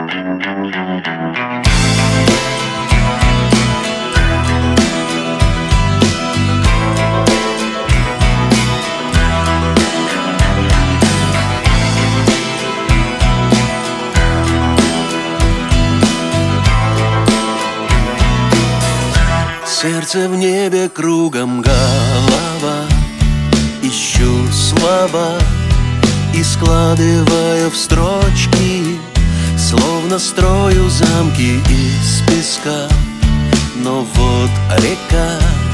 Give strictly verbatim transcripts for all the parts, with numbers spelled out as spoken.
Сердце в небе, кругом голова. Ищу слова и складываю в строчки, словно строю замки из песка. Но вот река,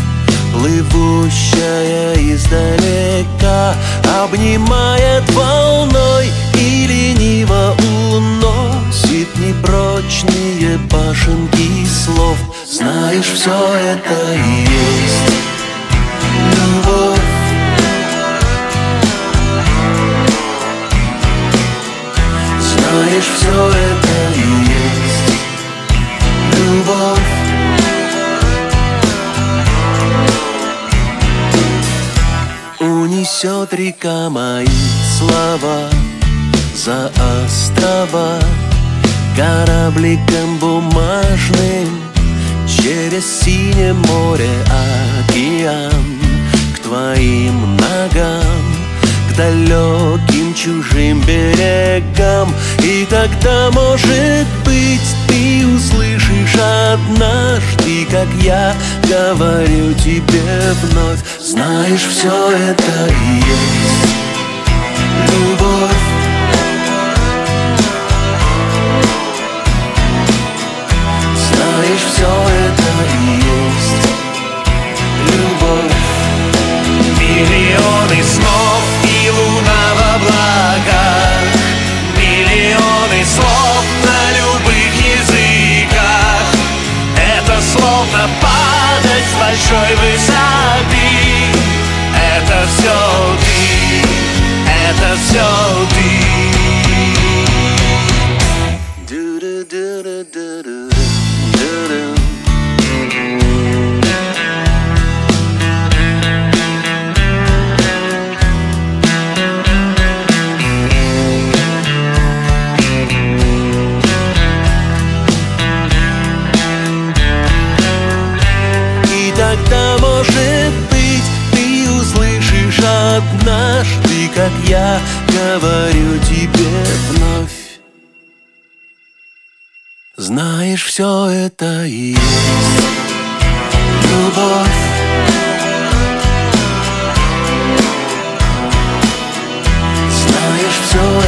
плывущая издалека, обнимает волной и лениво уносит непрочные башенки слов. Знаешь, все это и есть любовь. Знаешь, все это и есть любовь. Унесет река мои слова за острова корабликом бумажным через синее море, океан, к твоим ногам, к далеким чужим берегам. И тогда, может быть, ты услышишь однажды, как я говорю тебе вновь. Знаешь, все это и есть любовь. Знаешь, все это и есть любовь. Миллионы снов и луна в облаках, миллионы слов на любых языках. Это словно падать с большой высоты. Это все ты, это все ты. Тогда, может быть, ты услышишь однажды, как я говорю тебе вновь. Знаешь, все это и есть любовь. Знаешь, все